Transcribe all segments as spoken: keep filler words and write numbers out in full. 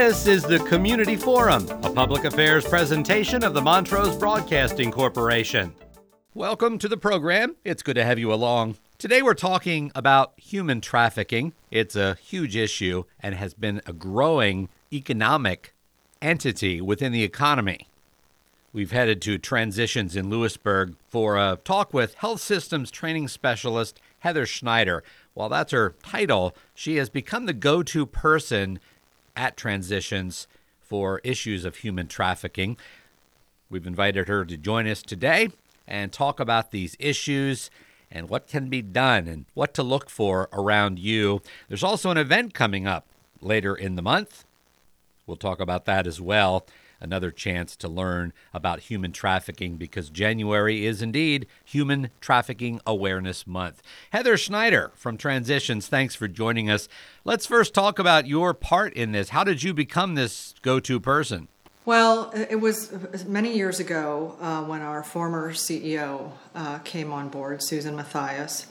This is the Community Forum, a public affairs presentation of the Montrose Broadcasting Corporation. Welcome to the program. It's good to have you along. Today we're talking about human trafficking. It's a huge issue and has been a growing economic entity within the economy. We've headed to Transitions in Lewisburg for a talk with health systems training specialist Heather Schneider. While that's her title, she has become the go-to person at Transitions for issues of human trafficking. We've invited her to join us today and talk about these issues and what can be done and what to look for around you. There's also an event coming up later in the month. We'll talk about that as well. Another chance to learn about human trafficking because January is indeed Human Trafficking Awareness Month. Heather Schneider from Transitions, thanks for joining us. Let's first talk about your part in this. How did you become this go-to person? Well, it was many years ago uh, when our former C E O uh, came on board, Susan Matthias,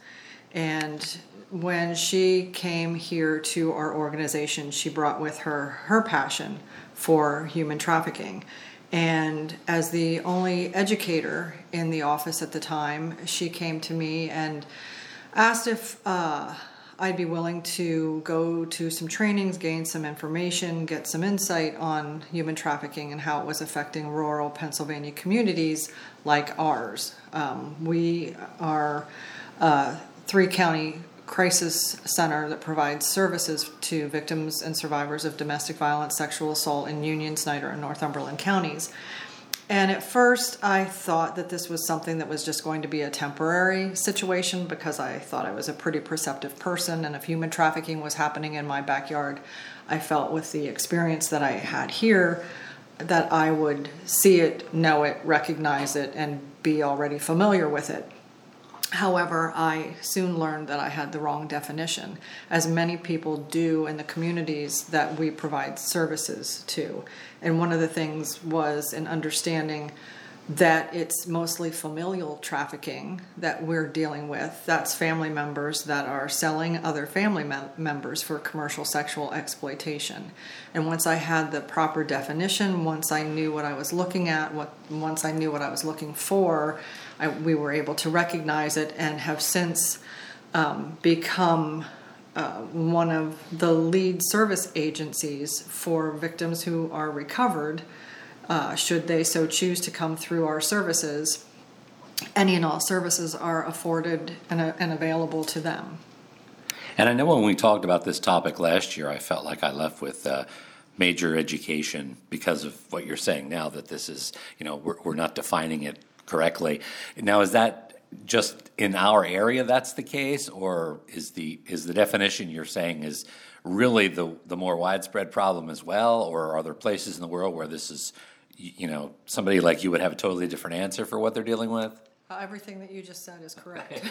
and when she came here to our organization, she brought with her her passion for human trafficking. And as the only educator in the office at the time, she came to me and asked if uh, I'd be willing to go to some trainings, gain some information, get some insight on human trafficking and how it was affecting rural Pennsylvania communities like ours. Um, we are a three-county crisis center that provides services to victims and survivors of domestic violence, sexual assault in Union, Snyder, and Northumberland counties. And at first, I thought that this was something that was just going to be a temporary situation because I thought I was a pretty perceptive person, and if human trafficking was happening in my backyard, I felt with the experience that I had here that I would see it, know it, recognize it, and be already familiar with it. However, I soon learned that I had the wrong definition, as many people do in the communities that we provide services to. And one of the things was an understanding that it's mostly familial trafficking that we're dealing with. That's family members that are selling other family mem- members for commercial sexual exploitation. And once I had the proper definition, once I knew what I was looking at, what once I knew what I was looking for, I, we were able to recognize it and have since um, become uh, one of the lead service agencies for victims who are recovered, uh, should they so choose to come through our services. Any and all services are afforded and, uh, and available to them. And I know when we talked about this topic last year, I felt like I left with uh, major education because of what you're saying now, that this is, you know, we're, we're not defining it correctly. Now, is that just in our area that's the case, or is the is the definition you're saying is really the the more widespread problem as well, or are there places in the world where this is, you know, somebody like you would have a totally different answer for what they're dealing with? Everything that you just said is correct.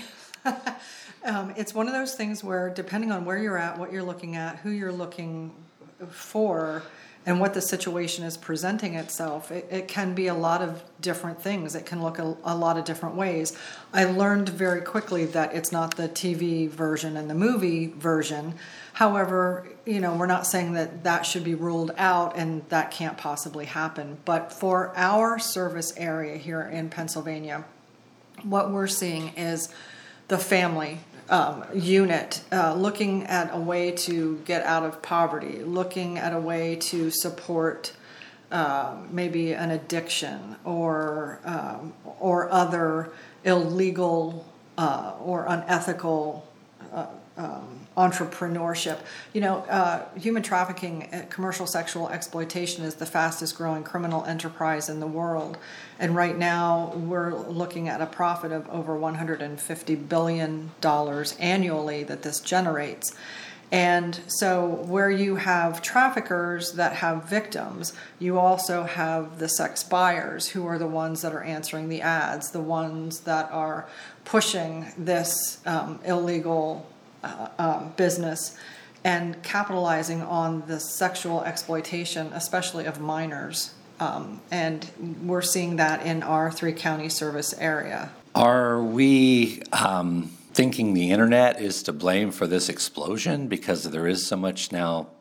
um, it's one of those things where, depending on where you're at, what you're looking at, who you're looking for, and what the situation is presenting itself, it, it can be a lot of different things. It can look a, a lot of different ways. I learned very quickly that it's not the T V version and the movie version. However, you know, we're not saying that that should be ruled out and that can't possibly happen. But for our service area here in Pennsylvania, what we're seeing is the family Um, unit, uh, looking at a way to get out of poverty, looking at a way to support uh, maybe an addiction or um, or other illegal uh, or unethical uh, um, entrepreneurship. You know, uh, human trafficking, uh, commercial sexual exploitation is the fastest growing criminal enterprise in the world. And right now we're looking at a profit of over one hundred fifty billion dollars annually that this generates. And so where you have traffickers that have victims, you also have the sex buyers who are the ones that are answering the ads, the ones that are pushing this um, illegal uh, um, business and capitalizing on the sexual exploitation, especially of minors. Um, and we're seeing that in our three-county service area. Are we um, thinking the internet is to blame for this explosion because there is so much now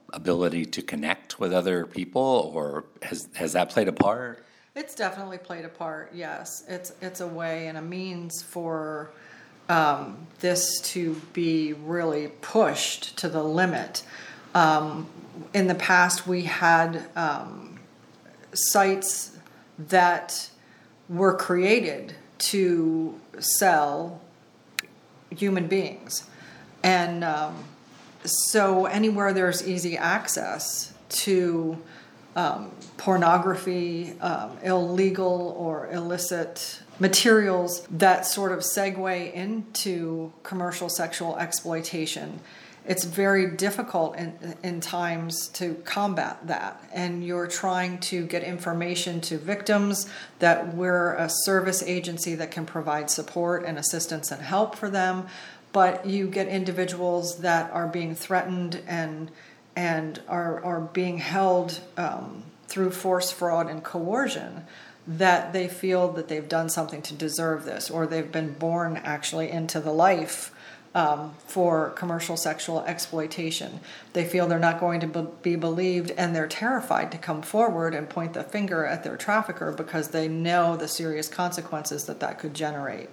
ability to connect with other people, or has has that played a part? It's definitely played a part. Yes, it's it's a way and a means for um, this to be really pushed to the limit. Um, in the past, we had um, sites that were created to sell human beings, and um, so anywhere there's easy access to um, pornography, um, illegal or illicit materials that sort of segue into commercial sexual exploitation, it's very difficult in, in times to combat that. And you're trying to get information to victims, that we're a service agency that can provide support and assistance and help for them. But you get individuals that are being threatened and and are, are being held um, through force, fraud, and coercion, that they feel that they've done something to deserve this, or they've been born actually into the life um, for commercial sexual exploitation. They feel they're not going to be believed, and they're terrified to come forward and point the finger at their trafficker because they know the serious consequences that that could generate.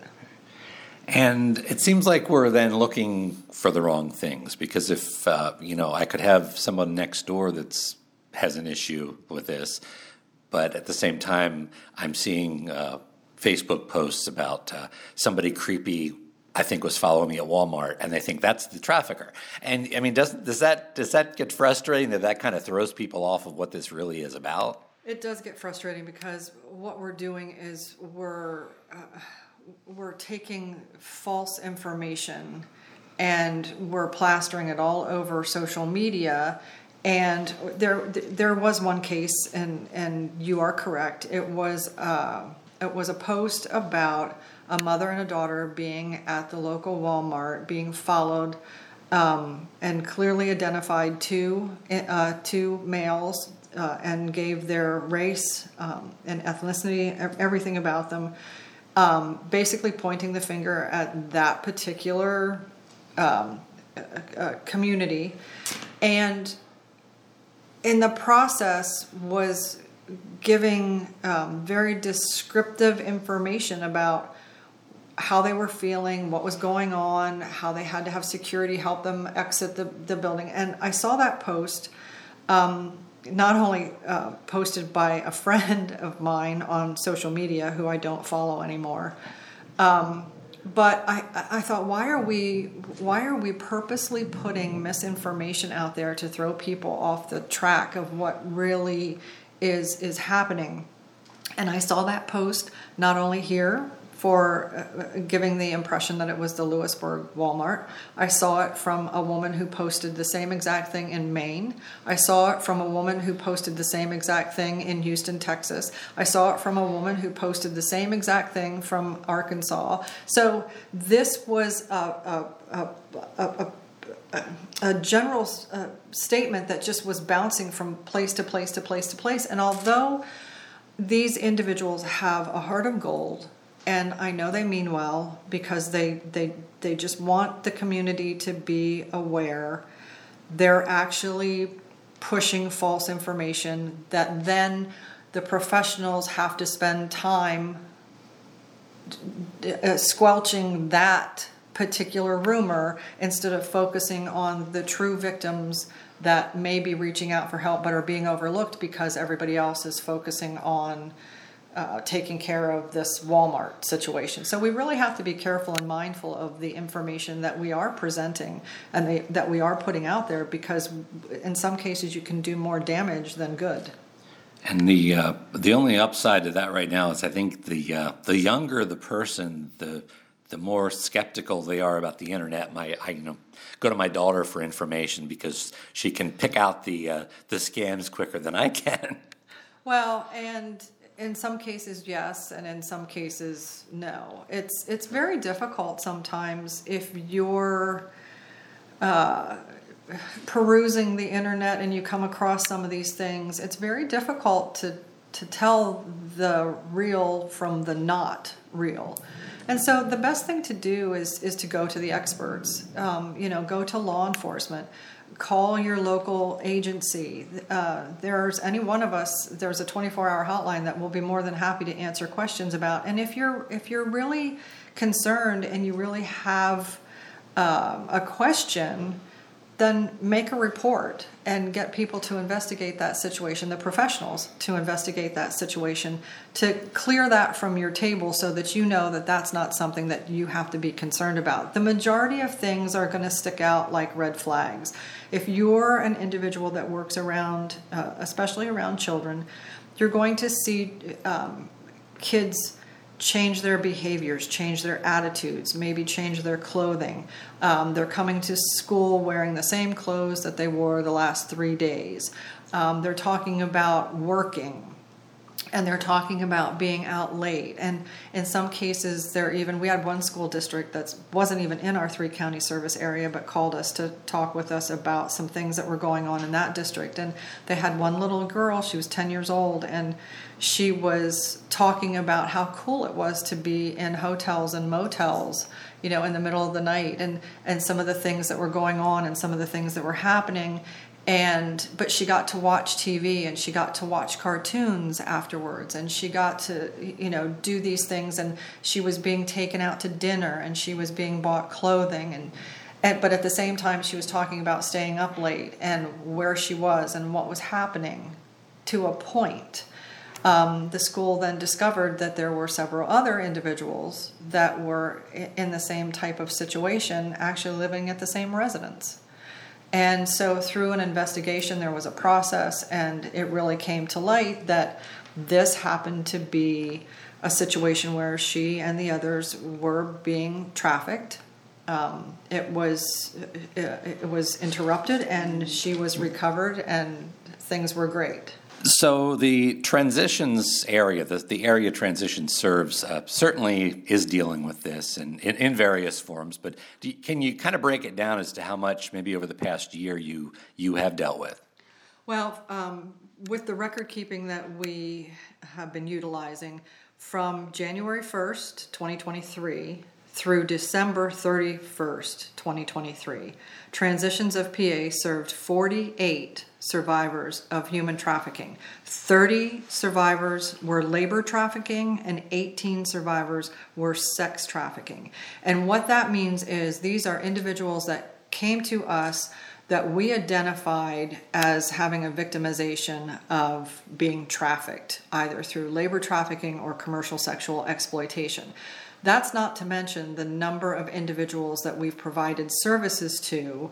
And it seems like we're then looking for the wrong things, because if, uh, you know, I could have someone next door that's has an issue with this, but at the same time, I'm seeing uh, Facebook posts about uh, somebody creepy, I think, was following me at Walmart, and they think that's the trafficker. And I mean, does does that does that get frustrating, that that kind of throws people off of what this really is about? It does get frustrating, because what we're doing is we're uh, we're taking false information and we're plastering it all over social media. And there there was one case, and, and you are correct. It was uh, it was a post about a mother and a daughter being at the local Walmart, being followed, um, and clearly identified two uh, two males, uh, and gave their race um, and ethnicity, everything about them, um, basically pointing the finger at that particular um, uh, community, and in the process was giving um, very descriptive information about how they were feeling, what was going on, how they had to have security help them exit the, the building. And I saw that post, um, not only uh, posted by a friend of mine on social media who I don't follow anymore, um, but I, I thought, why are we why are we purposely putting misinformation out there to throw people off the track of what really is is happening? And I saw that post not only here for uh, giving the impression that it was the Lewisburg Walmart. I saw it from a woman who posted the same exact thing in Maine. I saw it from a woman who posted the same exact thing in Houston, Texas. I saw it from a woman who posted the same exact thing from Arkansas. So this was a, a, a, a, a, a general uh, statement that just was bouncing from place to place to place to place. And although these individuals have a heart of gold, and I know they mean well, because they, they they just want the community to be aware, they're actually pushing false information that then the professionals have to spend time uh, squelching that particular rumor instead of focusing on the true victims that may be reaching out for help but are being overlooked because everybody else is focusing on Uh, taking care of this Walmart situation. So we really have to be careful and mindful of the information that we are presenting and they, that we are putting out there, because in some cases you can do more damage than good. And the uh, the only upside to that right now is, I think the uh, the younger the person, the the more skeptical they are about the internet. My I you know go to my daughter for information because she can pick out the uh, the scams quicker than I can. Well, and in some cases, yes, and in some cases, no. It's it's very difficult sometimes if you're uh, perusing the internet and you come across some of these things. It's very difficult to to tell the real from the not real. And so the best thing to do is is to go to the experts. Um, you know, go to law enforcement. Call your local agency. Uh, there's any one of us. There's a twenty-four hour hotline that will be more than happy to answer questions about. And if you're if you're really concerned and you really have um, a question, then make a report and get people to investigate that situation, the professionals to investigate that situation, to clear that from your table so that you know that that's not something that you have to be concerned about. The majority of things are going to stick out like red flags. If you're an individual that works around, uh, especially around children, you're going to see um, kids change their behaviors, change their attitudes, maybe change their clothing. Um, they're coming to school wearing the same clothes that they wore the last three days. Um, they're talking about working, and they're talking about being out late. And in some cases, they're even, we had one school district that wasn't even in our three county service area, but called us to talk with us about some things that were going on in that district. And they had one little girl, she was ten years old, and she was talking about how cool it was to be in hotels and motels, you know, in the middle of the night, and, and some of the things that were going on and some of the things that were happening. And but she got to watch T V, and she got to watch cartoons afterwards, and she got to, you know, do these things, and she was being taken out to dinner, and she was being bought clothing, and, and but at the same time she was talking about staying up late and where she was and what was happening to a point. Um, the school then discovered that there were several other individuals that were in the same type of situation, actually living at the same residence. And so through an investigation, there was a process, and it really came to light that this happened to be a situation where she and the others were being trafficked. Um, it was it was interrupted, and she was recovered, and things were great. So the transitions area, the, the area transition serves, uh, certainly is dealing with this in, in, in various forms, but do you, can you kind of break it down as to how much maybe over the past year you you have dealt with? Well, um, with the record keeping that we have been utilizing from January first, twenty twenty-three through December thirty-first, twenty twenty-three, Transitions of P A served forty-eight survivors of human trafficking. thirty survivors were labor trafficking, and eighteen survivors were sex trafficking. And what that means is these are individuals that came to us that we identified as having a victimization of being trafficked, either through labor trafficking or commercial sexual exploitation. That's not to mention the number of individuals that we've provided services to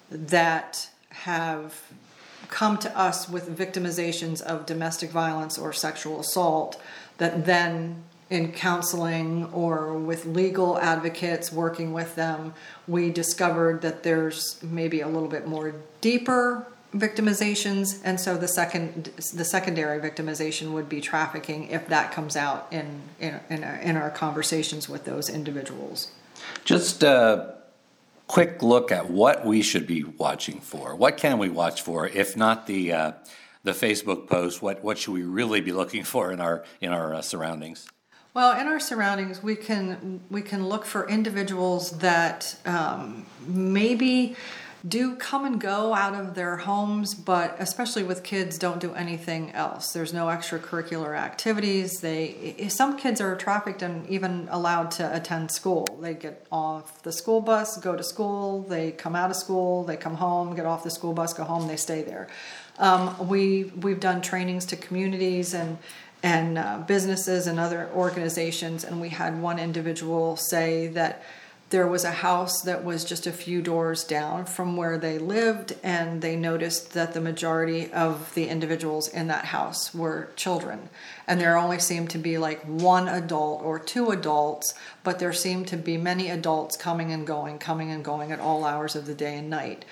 that have come to us with victimizations of domestic violence or sexual assault, that then in counseling or with legal advocates working with them, we discovered that there's maybe a little bit more deeper victimizations, and so the second the secondary victimization would be trafficking if that comes out in in in our, in our conversations with those individuals. Just a quick look at what we should be watching for. What can we watch for, if not the uh, the Facebook post? What what should we really be looking for in our in our uh, surroundings? Well, in our surroundings, we can we can look for individuals that um, maybe do come and go out of their homes, but especially with kids, don't do anything else. There's no extracurricular activities. They some kids are trafficked and even allowed to attend school. They get off the school bus, go to school. They come out of school, they come home, get off the school bus, go home. They stay there. Um, we we've done trainings to communities and. and uh, businesses and other organizations, and we had one individual say that there was a house that was just a few doors down from where they lived, and they noticed that the majority of the individuals in that house were children, and there only seemed to be like one adult or two adults, but there seemed to be many adults coming and going, coming and going at all hours of the day and night.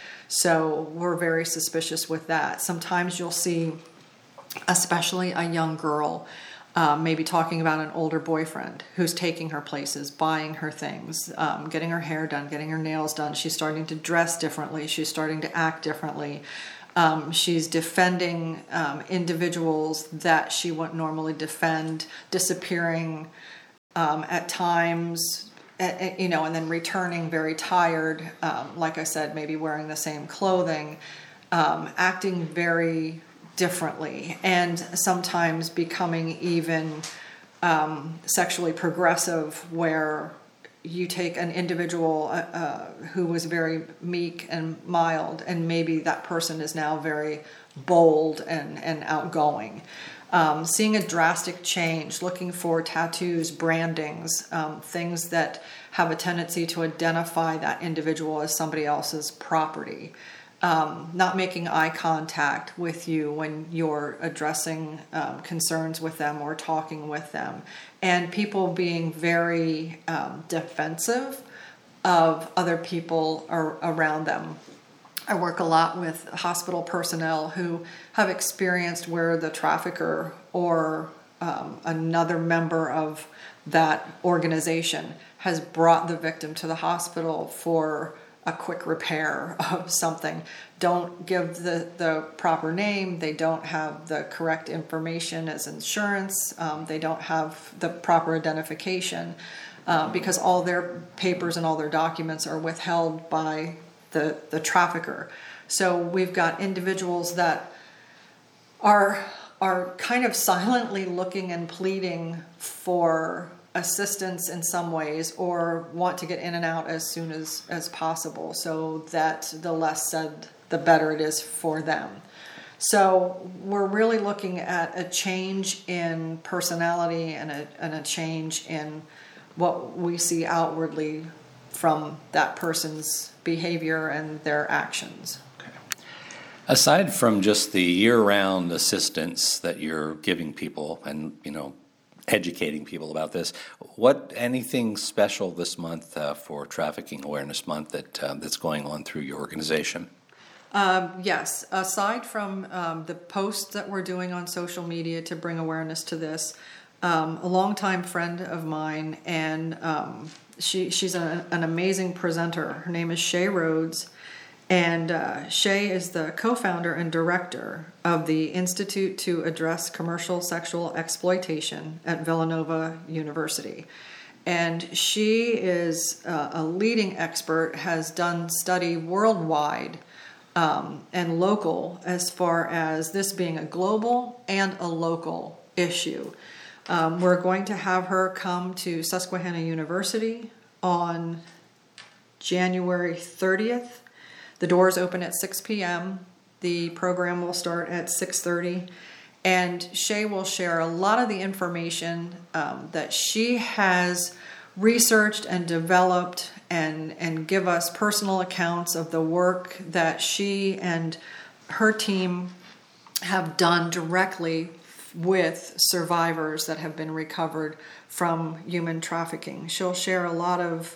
So we're very suspicious with that. Sometimes you'll see especially a young girl, uh, maybe talking about an older boyfriend who's taking her places, buying her things, um, getting her hair done, getting her nails done. She's starting to dress differently. She's starting to act differently. Um, she's defending um, individuals that she wouldn't normally defend, disappearing um, at times, you know, and then returning very tired, um, like I said, maybe wearing the same clothing, um, acting very differently, and sometimes becoming even um, sexually progressive, where you take an individual uh, uh, who was very meek and mild, and maybe that person is now very bold and, and outgoing. Um, seeing a drastic change, looking for tattoos, brandings, um, things that have a tendency to identify that individual as somebody else's property. Um, not making eye contact with you when you're addressing um, concerns with them or talking with them. And people being very um, defensive of other people ar- around them. I work a lot with hospital personnel who have experienced where the trafficker or um, another member of that organization has brought the victim to the hospital for a quick repair of something. Don't give the, the proper name. They don't have the correct information as insurance. Um, they don't have the proper identification uh, because all their papers and all their documents are withheld by the, the trafficker. So we've got individuals that are are kind of silently looking and pleading for assistance in some ways, or want to get in and out as soon as, as possible, so that the less said, the better it is for them. So we're really looking at a change in personality and a, and a change in what we see outwardly from that person's behavior and their actions. Okay. Aside from just the year-round assistance that you're giving people and, you know, educating people about this, what anything special this month uh, for Trafficking Awareness Month that uh, that's going on through your organization? Um, yes, aside from um, the posts that we're doing on social media to bring awareness to this, um, a longtime friend of mine, and um, she she's a, an amazing presenter. Her name is Shay Rhodes, and uh, Shay is the co-founder and director of the Institute to Address Commercial Sexual Exploitation at Villanova University. And she is uh, a leading expert, has done study worldwide um, and local as far as this being a global and a local issue. Um, we're going to have her come to Susquehanna University on January thirtieth. The doors open at six p.m. The program will start at six thirty. And Shay will share a lot of the information um, that she has researched and developed, and, and give us personal accounts of the work that she and her team have done directly with survivors that have been recovered from human trafficking. She'll share a lot of,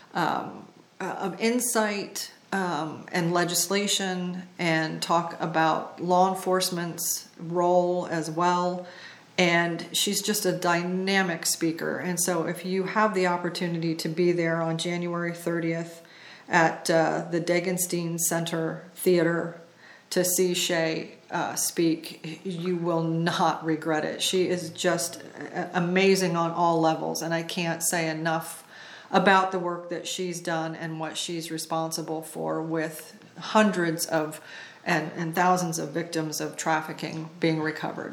um, of insight um, and legislation, and talk about law enforcement's role as well. And she's just a dynamic speaker. And so if you have the opportunity to be there on January thirtieth at uh, the Degenstein Center Theater to see Shay uh, speak, you will not regret it. She is just amazing on all levels, and I can't say enough about the work that she's done and what she's responsible for, with hundreds of and, and thousands of victims of trafficking being recovered.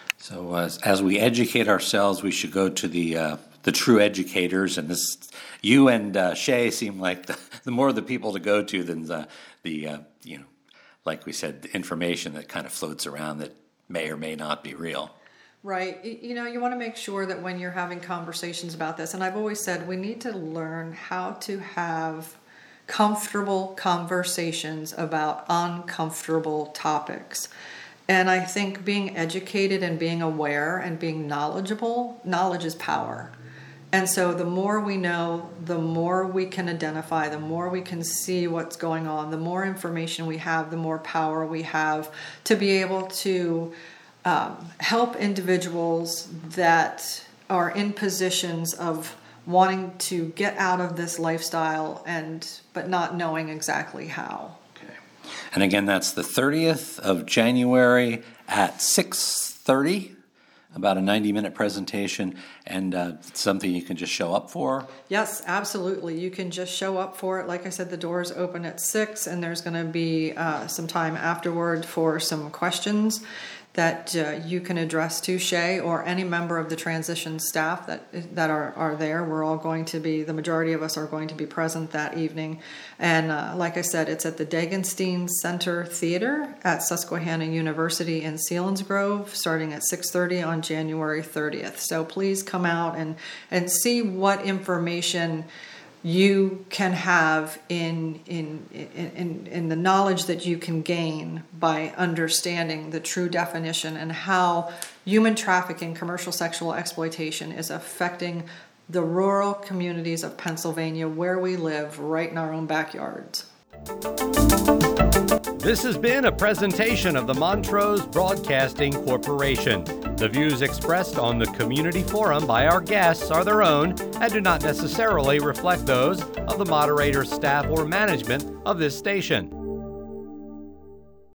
So as, as we educate ourselves, we should go to the uh, the true educators, and this you and uh, Shay seem like the, the more the people to go to than the, the uh, you know, like we said, the information that kind of floats around that may or may not be real. Right. You know, you want to make sure that when you're having conversations about this, and I've always said we need to learn how to have comfortable conversations about uncomfortable topics. And I think being educated and being aware and being knowledgeable, knowledge is power. And so the more we know, the more we can identify, the more we can see what's going on, the more information we have, the more power we have to be able to um, help individuals that are in positions of wanting to get out of this lifestyle, and but not knowing exactly how. Okay. And again, that's the thirtieth of January at six thirty. about a ninety-minute presentation, and uh, something you can just show up for? Yes, absolutely. You can just show up for it. Like I said, the doors open at six, and there's going to be uh, some time afterward for some questions that uh, you can address to Shay or any member of the transition staff that that are, are there. We're all going to be, the majority of us are going to be present that evening. And uh, like I said, it's at the Dagenstein Center Theater at Susquehanna University in Selinsgrove, starting at six thirty on January thirtieth. So please come out and, and see what information you can have in, in in in the knowledge that you can gain by understanding the true definition and how human trafficking, commercial sexual exploitation is affecting the rural communities of Pennsylvania where we live, right in our own backyards. This has been a presentation of the Montrose Broadcasting Corporation. The views expressed on the community forum by our guests are their own and do not necessarily reflect those of the moderator, staff, or management of this station.